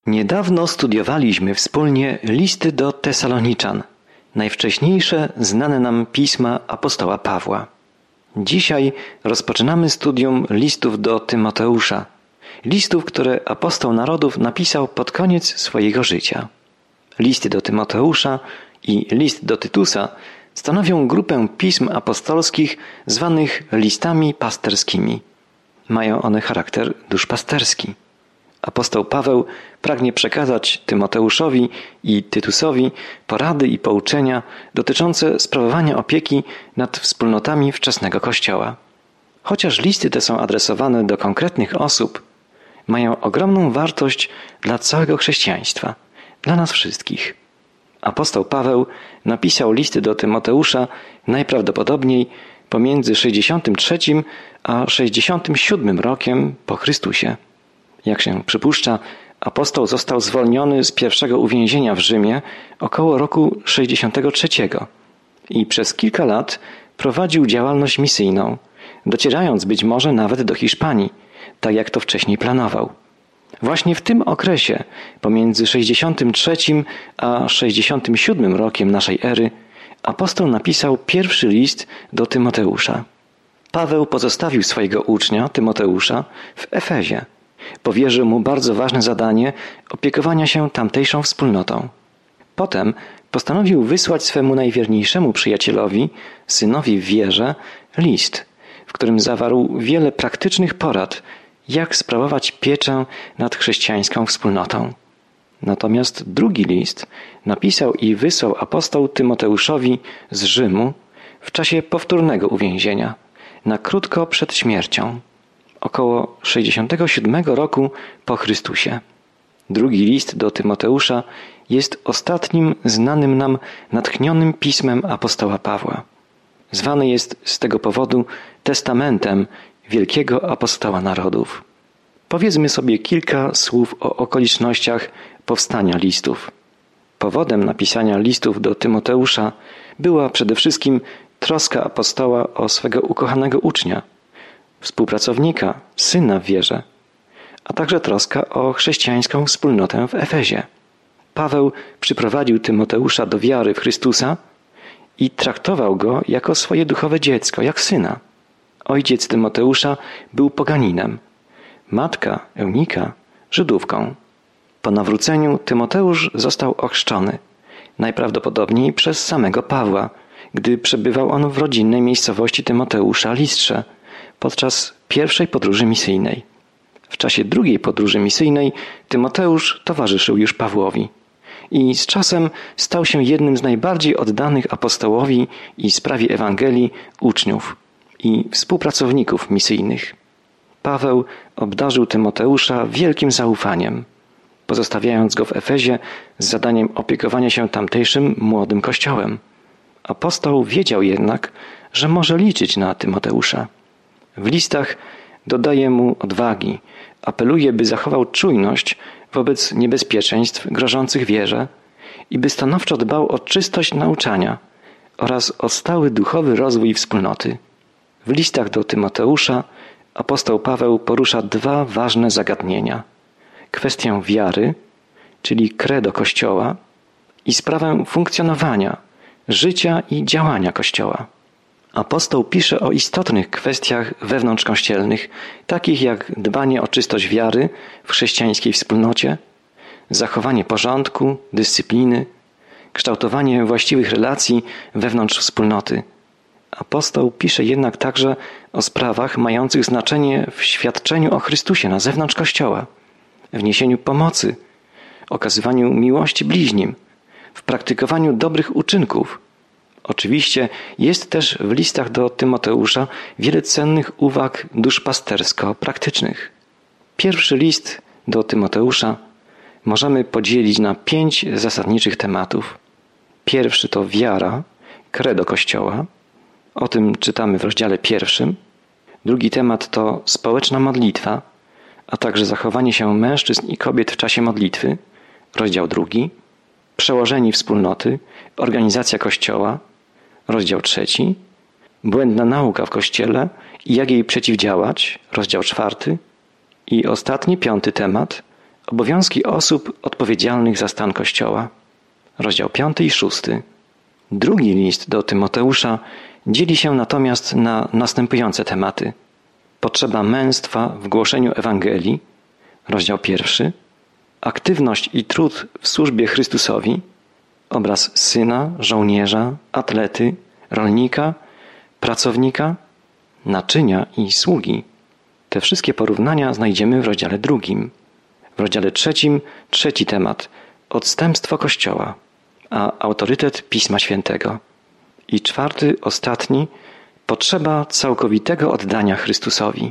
Niedawno studiowaliśmy wspólnie listy do Tesaloniczan, najwcześniejsze znane nam pisma apostoła Pawła. Dzisiaj rozpoczynamy studium listów do Tymoteusza, listów, które apostoł narodów napisał pod koniec swojego życia. Listy do Tymoteusza i list do Tytusa stanowią grupę pism apostolskich zwanych listami pasterskimi. Mają one charakter duszpasterski. Apostoł Paweł pragnie przekazać Tymoteuszowi i Tytusowi porady i pouczenia dotyczące sprawowania opieki nad wspólnotami wczesnego Kościoła. Chociaż listy te są adresowane do konkretnych osób, mają ogromną wartość dla całego chrześcijaństwa, dla nas wszystkich. Apostoł Paweł napisał listy do Tymoteusza najprawdopodobniej pomiędzy 63 a 67 rokiem po Chrystusie. Jak się przypuszcza, apostoł został zwolniony z pierwszego uwięzienia w Rzymie około roku 63 i przez kilka lat prowadził działalność misyjną, docierając być może nawet do Hiszpanii, tak jak to wcześniej planował. Właśnie w tym okresie, pomiędzy 63 a 67 rokiem naszej ery, apostoł napisał pierwszy list do Tymoteusza. Paweł pozostawił swojego ucznia, Tymoteusza, w Efezie. Powierzył mu bardzo ważne zadanie opiekowania się tamtejszą wspólnotą. Potem postanowił wysłać swemu najwierniejszemu przyjacielowi, synowi w wierze, list, w którym zawarł wiele praktycznych porad, jak sprawować pieczę nad chrześcijańską wspólnotą. Natomiast drugi list napisał i wysłał apostoł Tymoteuszowi z Rzymu w czasie powtórnego uwięzienia, na krótko przed śmiercią, około 67 roku po Chrystusie. Drugi list do Tymoteusza jest ostatnim znanym nam natchnionym pismem apostoła Pawła. Zwany jest z tego powodu testamentem wielkiego apostoła narodów. Powiedzmy sobie kilka słów o okolicznościach powstania listów. Powodem napisania listów do Tymoteusza była przede wszystkim troska apostoła o swego ukochanego ucznia, współpracownika, syna w wierze, a także troska o chrześcijańską wspólnotę w Efezie. Paweł przyprowadził Tymoteusza do wiary w Chrystusa i traktował go jako swoje duchowe dziecko, jak syna. Ojciec Tymoteusza był poganinem, matka Eunika Żydówką. Po nawróceniu Tymoteusz został ochrzczony, najprawdopodobniej przez samego Pawła, gdy przebywał on w rodzinnej miejscowości Tymoteusza, Listrze, podczas pierwszej podróży misyjnej. W czasie drugiej podróży misyjnej Tymoteusz towarzyszył już Pawłowi i z czasem stał się jednym z najbardziej oddanych apostołowi i sprawie Ewangelii uczniów i współpracowników misyjnych. Paweł obdarzył Tymoteusza wielkim zaufaniem, pozostawiając go w Efezie z zadaniem opiekowania się tamtejszym młodym kościołem. Apostoł wiedział jednak, że może liczyć na Tymoteusza. W listach dodaje mu odwagi, apeluje, by zachował czujność wobec niebezpieczeństw grożących wierze i by stanowczo dbał o czystość nauczania oraz o stały duchowy rozwój wspólnoty. W listach do Tymoteusza apostoł Paweł porusza dwa ważne zagadnienia. Kwestię wiary, czyli credo Kościoła, i sprawę funkcjonowania, życia i działania Kościoła. Apostoł pisze o istotnych kwestiach wewnątrzkościelnych, takich jak dbanie o czystość wiary w chrześcijańskiej wspólnocie, zachowanie porządku, dyscypliny, kształtowanie właściwych relacji wewnątrz wspólnoty. Apostoł pisze jednak także o sprawach mających znaczenie w świadczeniu o Chrystusie na zewnątrz Kościoła, w niesieniu pomocy, okazywaniu miłości bliźnim, w praktykowaniu dobrych uczynków. Oczywiście jest też w listach do Tymoteusza wiele cennych uwag duszpastersko-praktycznych. Pierwszy list do Tymoteusza możemy podzielić na 5 zasadniczych tematów. Pierwszy to wiara, credo Kościoła. O tym czytamy w rozdziale 1. Drugi temat to społeczna modlitwa, a także zachowanie się mężczyzn i kobiet w czasie modlitwy. Rozdział 2. Przełożeni wspólnoty, organizacja Kościoła. Rozdział 3. Błędna nauka w Kościele i jak jej przeciwdziałać. Rozdział 4. I ostatni, 5. temat. Obowiązki osób odpowiedzialnych za stan Kościoła. Rozdział 5 i 6. Drugi list do Tymoteusza dzieli się natomiast na następujące tematy. Potrzeba męstwa w głoszeniu Ewangelii. Rozdział 1. Aktywność i trud w służbie Chrystusowi. Obraz syna, żołnierza, atlety, rolnika, pracownika, naczynia i sługi. Te wszystkie porównania znajdziemy w rozdziale 2. W rozdziale 3 trzeci temat – odstępstwo Kościoła, a autorytet Pisma Świętego. I 4, ostatni – potrzeba całkowitego oddania Chrystusowi.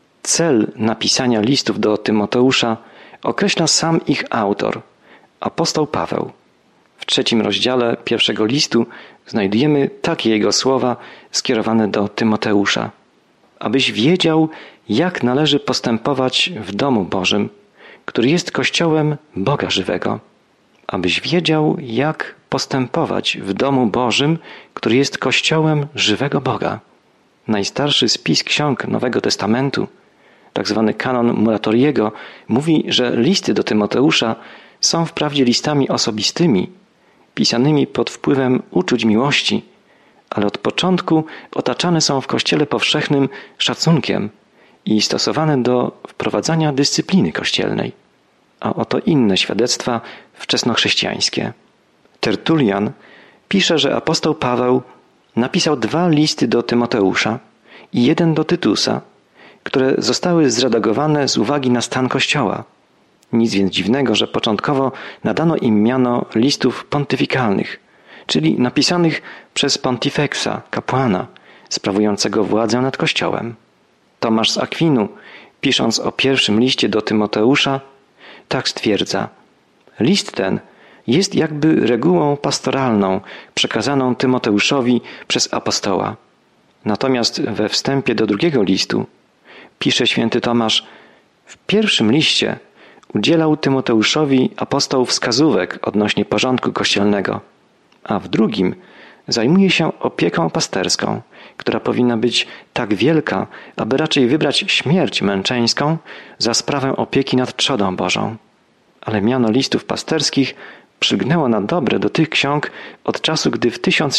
Cel napisania listów do Tymoteusza określa sam ich autor, apostoł Paweł. W 3 rozdziale 1 listu znajdujemy takie jego słowa skierowane do Tymoteusza. Abyś wiedział, jak należy postępować w domu Bożym, który jest Kościołem Boga żywego. Abyś wiedział, jak postępować w domu Bożym, który jest Kościołem żywego Boga. Najstarszy spis ksiąg Nowego Testamentu, tak zwany kanon Muratoriego, mówi, że listy do Tymoteusza są wprawdzie listami osobistymi, pisanymi pod wpływem uczuć miłości, ale od początku otaczane są w Kościele powszechnym szacunkiem i stosowane do wprowadzania dyscypliny kościelnej. A oto inne świadectwa wczesnochrześcijańskie. Tertulian pisze, że apostoł Paweł napisał 2 listy do Tymoteusza i 1 do Tytusa, które zostały zredagowane z uwagi na stan Kościoła. Nic więc dziwnego, że początkowo nadano im miano listów pontyfikalnych, czyli napisanych przez pontifeksa, kapłana, sprawującego władzę nad Kościołem. Tomasz z Akwinu, pisząc o pierwszym liście do Tymoteusza, tak stwierdza: list ten jest jakby regułą pastoralną przekazaną Tymoteuszowi przez apostoła. Natomiast we wstępie do drugiego listu pisze święty Tomasz: w pierwszym liście udzielał Tymoteuszowi apostoł wskazówek odnośnie porządku kościelnego, a w drugim zajmuje się opieką pasterską, która powinna być tak wielka, aby raczej wybrać śmierć męczeńską za sprawę opieki nad trzodą Bożą. Ale miano listów pasterskich przylgnęło na dobre do tych ksiąg od czasu, gdy w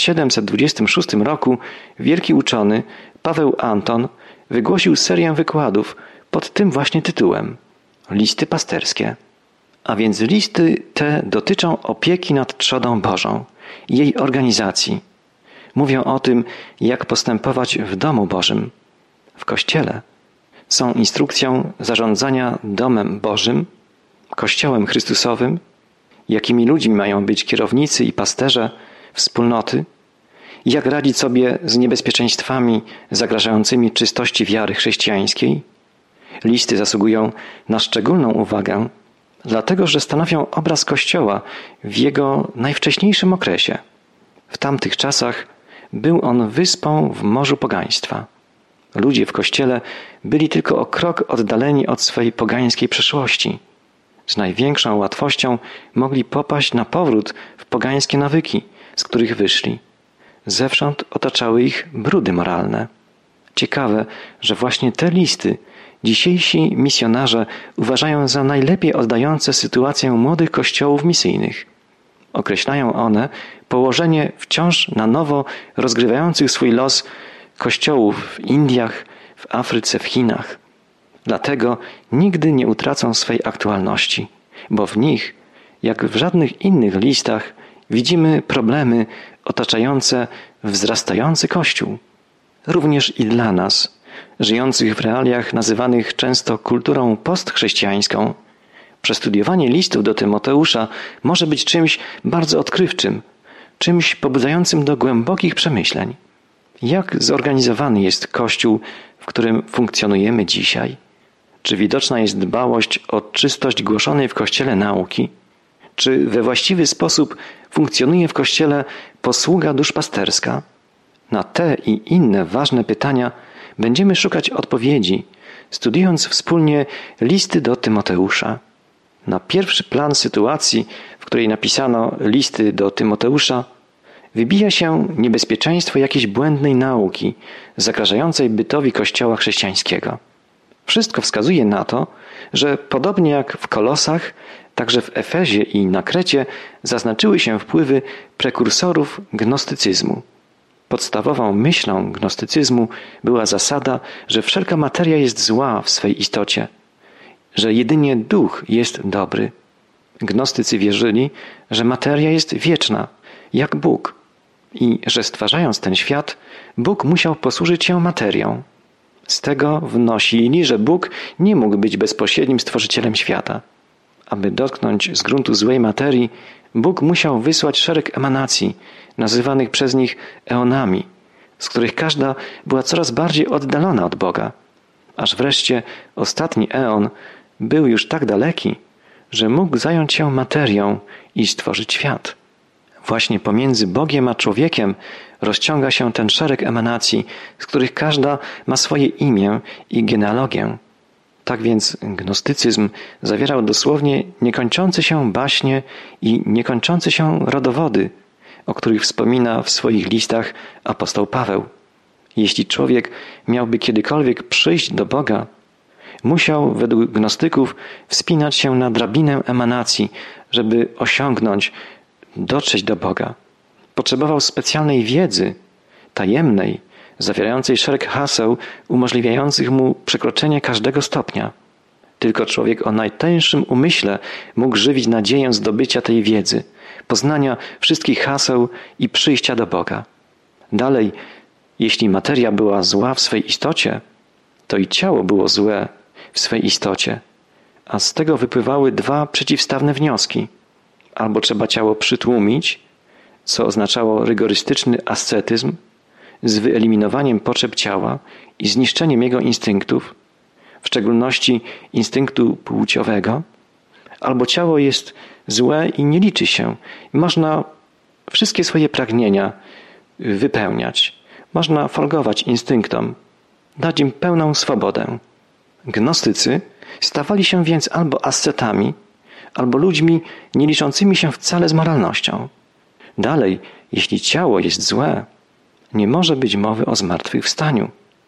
1726 roku wielki uczony Paweł Anton wygłosił serię wykładów pod tym właśnie tytułem – Listy pasterskie. A więc listy te dotyczą opieki nad trzodą Bożą i jej organizacji. Mówią o tym, jak postępować w domu Bożym, w Kościele. Są instrukcją zarządzania domem Bożym, Kościołem Chrystusowym, jakimi ludźmi mają być kierownicy i pasterze wspólnoty, jak radzić sobie z niebezpieczeństwami zagrażającymi czystości wiary chrześcijańskiej. Listy zasługują na szczególną uwagę, dlatego że stanowią obraz Kościoła w jego najwcześniejszym okresie. W tamtych czasach był on wyspą w morzu pogaństwa. Ludzie w Kościele byli tylko o krok oddaleni od swej pogańskiej przeszłości. Z największą łatwością mogli popaść na powrót w pogańskie nawyki, z których wyszli. Zewsząd otaczały ich brudy moralne. Ciekawe, że właśnie te listy dzisiejsi misjonarze uważają za najlepiej oddające sytuację młodych kościołów misyjnych. Określają one położenie wciąż na nowo rozgrywających swój los kościołów w Indiach, w Afryce, w Chinach. Dlatego nigdy nie utracą swej aktualności, bo w nich, jak w żadnych innych listach, widzimy problemy otaczające wzrastający Kościół. Również i dla nas, żyjących w realiach nazywanych często kulturą postchrześcijańską, przestudiowanie listów do Tymoteusza może być czymś bardzo odkrywczym, czymś pobudzającym do głębokich przemyśleń. Jak zorganizowany jest Kościół, w którym funkcjonujemy dzisiaj? Czy widoczna jest dbałość o czystość głoszonej w Kościele nauki? Czy we właściwy sposób funkcjonuje w Kościele posługa duszpasterska? Na te i inne ważne pytania będziemy szukać odpowiedzi, studiując wspólnie listy do Tymoteusza. Na pierwszy plan sytuacji, w której napisano listy do Tymoteusza, wybija się niebezpieczeństwo jakiejś błędnej nauki zagrażającej bytowi Kościoła chrześcijańskiego. Wszystko wskazuje na to, że podobnie jak w Kolosach, także w Efezie i na Krecie zaznaczyły się wpływy prekursorów gnostycyzmu. Podstawową myślą gnostycyzmu była zasada, że wszelka materia jest zła w swej istocie, że jedynie duch jest dobry. Gnostycy wierzyli, że materia jest wieczna, jak Bóg i że stwarzając ten świat, Bóg musiał posłużyć się materią. Z tego wnosili, że Bóg nie mógł być bezpośrednim stworzycielem świata. Aby dotknąć z gruntu złej materii, Bóg musiał wysłać szereg emanacji, nazywanych przez nich eonami, z których każda była coraz bardziej oddalona od Boga, aż wreszcie ostatni eon był już tak daleki, że mógł zająć się materią i stworzyć świat. Właśnie pomiędzy Bogiem a człowiekiem rozciąga się ten szereg emanacji, z których każda ma swoje imię i genealogię. Tak więc gnostycyzm zawierał dosłownie niekończące się baśnie i niekończące się rodowody, o których wspomina w swoich listach apostoł Paweł. Jeśli człowiek miałby kiedykolwiek przyjść do Boga, musiał według gnostyków wspinać się na drabinę emanacji, żeby osiągnąć, dotrzeć do Boga. Potrzebował specjalnej wiedzy, tajemnej, zawierającej szereg haseł umożliwiających mu przekroczenie każdego stopnia. Tylko człowiek o najtańszym umyśle mógł żywić nadzieję zdobycia tej wiedzy, poznania wszystkich haseł i przyjścia do Boga. Dalej, jeśli materia była zła w swej istocie, to i ciało było złe w swej istocie, a z tego wypływały dwa przeciwstawne wnioski. Albo trzeba ciało przytłumić, co oznaczało rygorystyczny ascetyzm, z wyeliminowaniem potrzeb ciała i zniszczeniem jego instynktów, w szczególności instynktu płciowego, albo ciało jest złe i nie liczy się. Można wszystkie swoje pragnienia wypełniać. Można folgować instynktom, dać im pełną swobodę. Gnostycy stawali się więc albo ascetami, albo ludźmi nie liczącymi się wcale z moralnością. Dalej, jeśli ciało jest złe, nie może być mowy o zmartwychwstaniu.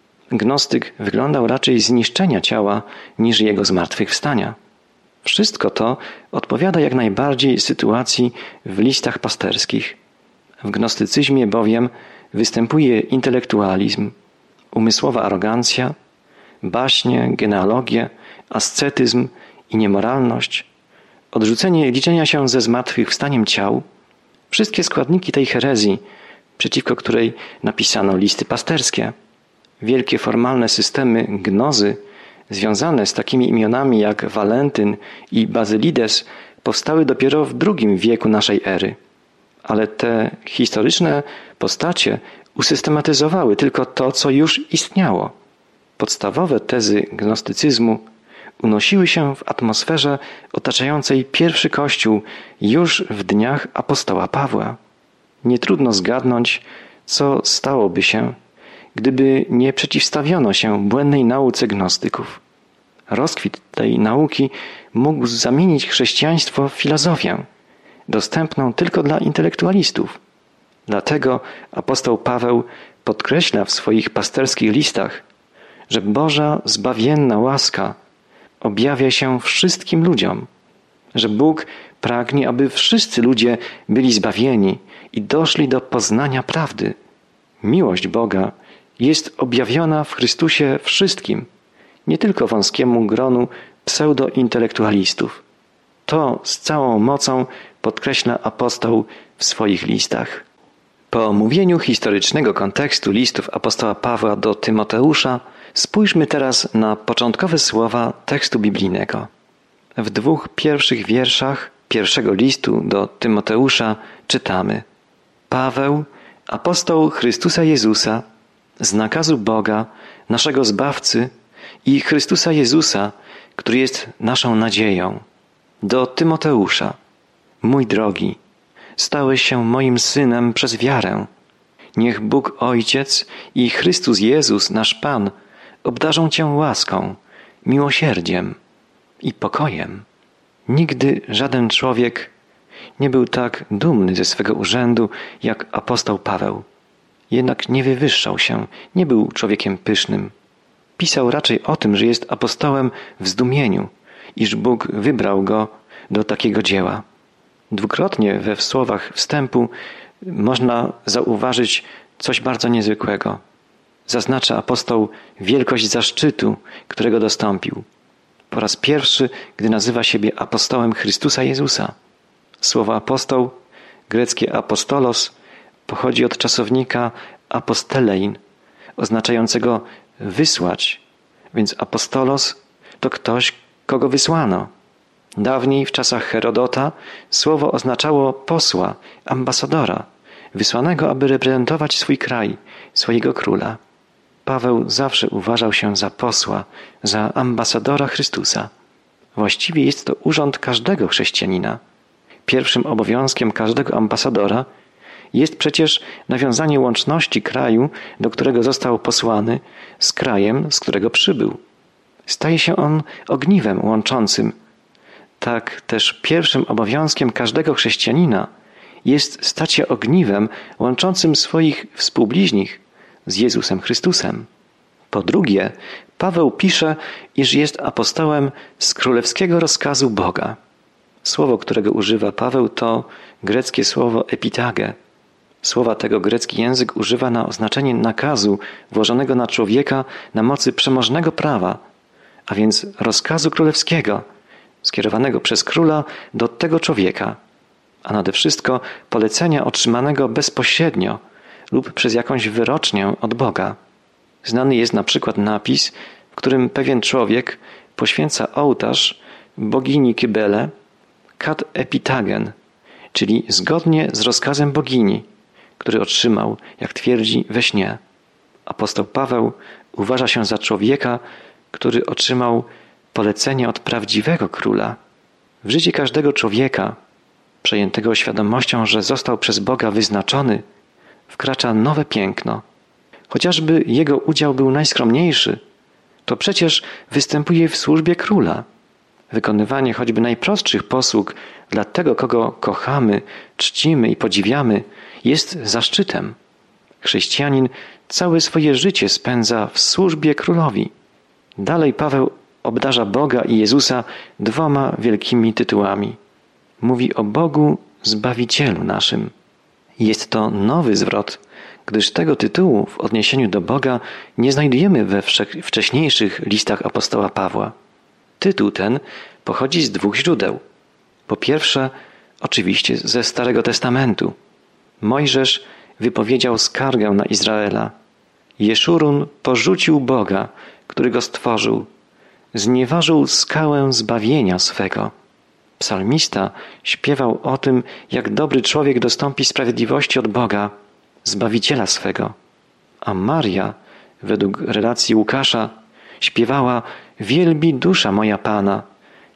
Gnostyk wyglądał raczej zniszczenia ciała niż jego zmartwychwstania. Wszystko to odpowiada jak najbardziej sytuacji w listach pasterskich. W gnostycyzmie bowiem występuje intelektualizm, umysłowa arogancja, baśnie, genealogie, ascetyzm i niemoralność, odrzucenie liczenia się ze zmartwychwstaniem ciał, wszystkie składniki tej herezji, przeciwko której napisano listy pasterskie. Wielkie formalne systemy gnozy związane z takimi imionami jak Walentyn i Bazylides powstały dopiero w II wieku naszej ery. Ale te historyczne postacie usystematyzowały tylko to, co już istniało. Podstawowe tezy gnostycyzmu unosiły się w atmosferze otaczającej pierwszy Kościół już w dniach apostoła Pawła. Nie trudno zgadnąć, co stałoby się, gdyby nie przeciwstawiono się błędnej nauce gnostyków. Rozkwit tej nauki mógł zamienić chrześcijaństwo w filozofię, dostępną tylko dla intelektualistów. Dlatego apostoł Paweł podkreśla w swoich pasterskich listach, że Boża zbawienna łaska objawia się wszystkim ludziom, że Bóg pragnie, aby wszyscy ludzie byli zbawieni i doszli do poznania prawdy. Miłość Boga jest objawiona w Chrystusie wszystkim, nie tylko wąskiemu gronu pseudointelektualistów. To z całą mocą podkreśla apostoł w swoich listach. Po omówieniu historycznego kontekstu listów apostoła Pawła do Tymoteusza spójrzmy teraz na początkowe słowa tekstu biblijnego. W 2 pierwszych wierszach pierwszego listu do Tymoteusza czytamy: Paweł, apostoł Chrystusa Jezusa, z nakazu Boga, naszego Zbawcy i Chrystusa Jezusa, który jest naszą nadzieją, do Tymoteusza. Mój drogi, stałeś się moim synem przez wiarę. Niech Bóg Ojciec i Chrystus Jezus, nasz Pan, obdarzą cię łaską, miłosierdziem i pokojem. Nigdy żaden człowiek nie był tak dumny ze swego urzędu jak apostoł Paweł. Jednak nie wywyższał się, nie był człowiekiem pysznym. pisał raczej o tym, że jest apostołem w zdumieniu, iż Bóg wybrał go do takiego dzieła. Dwukrotnie we słowach wstępu można zauważyć coś bardzo niezwykłego. Zaznacza apostoł wielkość zaszczytu, którego dostąpił. Po raz pierwszy, gdy nazywa siebie apostołem Chrystusa Jezusa. Słowo apostoł, greckie apostolos, pochodzi od czasownika apostelein, oznaczającego wysłać, więc apostolos to ktoś, kogo wysłano. Dawniej, w czasach Herodota, słowo oznaczało posła, ambasadora, wysłanego, aby reprezentować swój kraj, swojego króla. Paweł zawsze uważał się za posła, za ambasadora Chrystusa. Właściwie jest to urząd każdego chrześcijanina. Pierwszym obowiązkiem każdego ambasadora jest przecież nawiązanie łączności kraju, do którego został posłany, z krajem, z którego przybył. Staje się on ogniwem łączącym. Tak też pierwszym obowiązkiem każdego chrześcijanina jest stać się ogniwem łączącym swoich współbliźnich z Jezusem Chrystusem. Po drugie, Paweł pisze, iż jest apostołem z królewskiego rozkazu Boga. Słowo, którego używa Paweł, to greckie słowo epitage. Słowa tego grecki język używa na oznaczenie nakazu włożonego na człowieka na mocy przemożnego prawa, a więc rozkazu królewskiego, skierowanego przez króla do tego człowieka, a nade wszystko polecenia otrzymanego bezpośrednio lub przez jakąś wyrocznię od Boga. Znany jest na przykład napis, w którym pewien człowiek poświęca ołtarz bogini Kybele kat epitagen, czyli zgodnie z rozkazem bogini, który otrzymał, jak twierdzi, we śnie. Apostoł Paweł uważa się za człowieka, który otrzymał polecenie od prawdziwego króla. W życie każdego człowieka, przejętego świadomością, że został przez Boga wyznaczony, wkracza nowe piękno. Chociażby jego udział był najskromniejszy, to przecież występuje w służbie króla. Wykonywanie choćby najprostszych posług dla tego, kogo kochamy, czcimy i podziwiamy, jest zaszczytem. Chrześcijanin całe swoje życie spędza w służbie królowi. Dalej Paweł obdarza Boga i Jezusa dwoma wielkimi tytułami. Mówi o Bogu Zbawicielu naszym. Jest to nowy zwrot, gdyż tego tytułu w odniesieniu do Boga nie znajdujemy we wcześniejszych listach apostoła Pawła. Tytuł ten pochodzi z dwóch źródeł. Po pierwsze, oczywiście ze Starego Testamentu. Mojżesz wypowiedział skargę na Izraela. Jeszurun porzucił Boga, który go stworzył. Znieważył skałę zbawienia swego. Psalmista śpiewał o tym, jak dobry człowiek dostąpi sprawiedliwości od Boga, Zbawiciela swego. A Maria, według relacji Łukasza, śpiewała: wielbi dusza moja Pana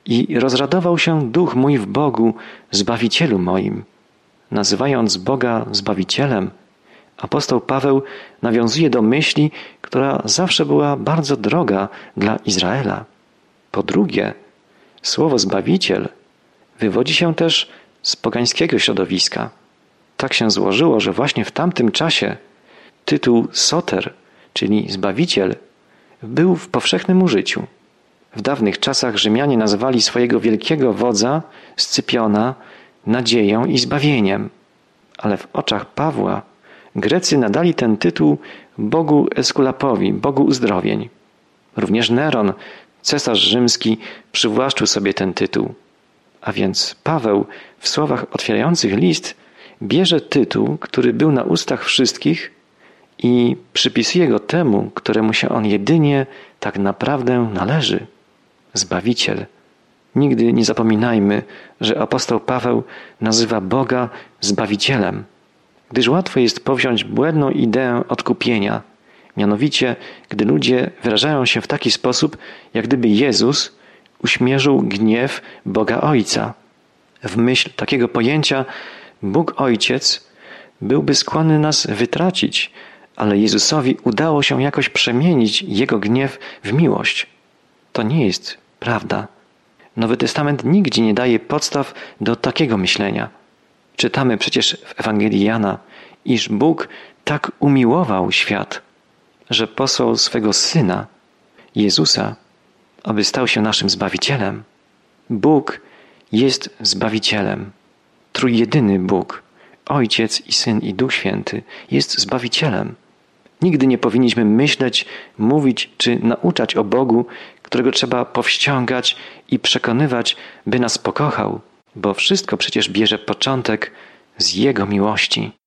i rozradował się duch mój w Bogu, Zbawicielu moim. Nazywając Boga Zbawicielem, apostoł Paweł nawiązuje do myśli, która zawsze była bardzo droga dla Izraela. Po drugie, słowo Zbawiciel wywodzi się też z pogańskiego środowiska. Tak się złożyło, że właśnie w tamtym czasie tytuł Soter, czyli Zbawiciel, był w powszechnym użyciu. W dawnych czasach Rzymianie nazywali swojego wielkiego wodza, Scypiona, nadzieją i zbawieniem. Ale w oczach Pawła Grecy nadali ten tytuł Bogu Eskulapowi, Bogu uzdrowień. Również Neron, cesarz rzymski, przywłaszczył sobie ten tytuł. A więc Paweł w słowach otwierających list bierze tytuł, który był na ustach wszystkich i przypisuje go temu, któremu się on jedynie tak naprawdę należy. Zbawiciel. Nigdy nie zapominajmy, że apostoł Paweł nazywa Boga Zbawicielem, gdyż łatwo jest powziąć błędną ideę odkupienia, mianowicie gdy ludzie wyrażają się w taki sposób, jak gdyby Jezus uśmierzył gniew Boga Ojca. W myśl takiego pojęcia Bóg Ojciec byłby skłonny nas wytracić, ale Jezusowi udało się jakoś przemienić Jego gniew w miłość. To nie jest prawda. Nowy Testament nigdzie nie daje podstaw do takiego myślenia. Czytamy przecież w Ewangelii Jana, iż Bóg tak umiłował świat, że posłał swego Syna, Jezusa, aby stał się naszym Zbawicielem. Bóg jest Zbawicielem. Trójjedyny Bóg, Ojciec i Syn i Duch Święty jest Zbawicielem. Nigdy nie powinniśmy myśleć, mówić czy nauczać o Bogu, którego trzeba powściągać i przekonywać, by nas pokochał, bo wszystko przecież bierze początek z Jego miłości.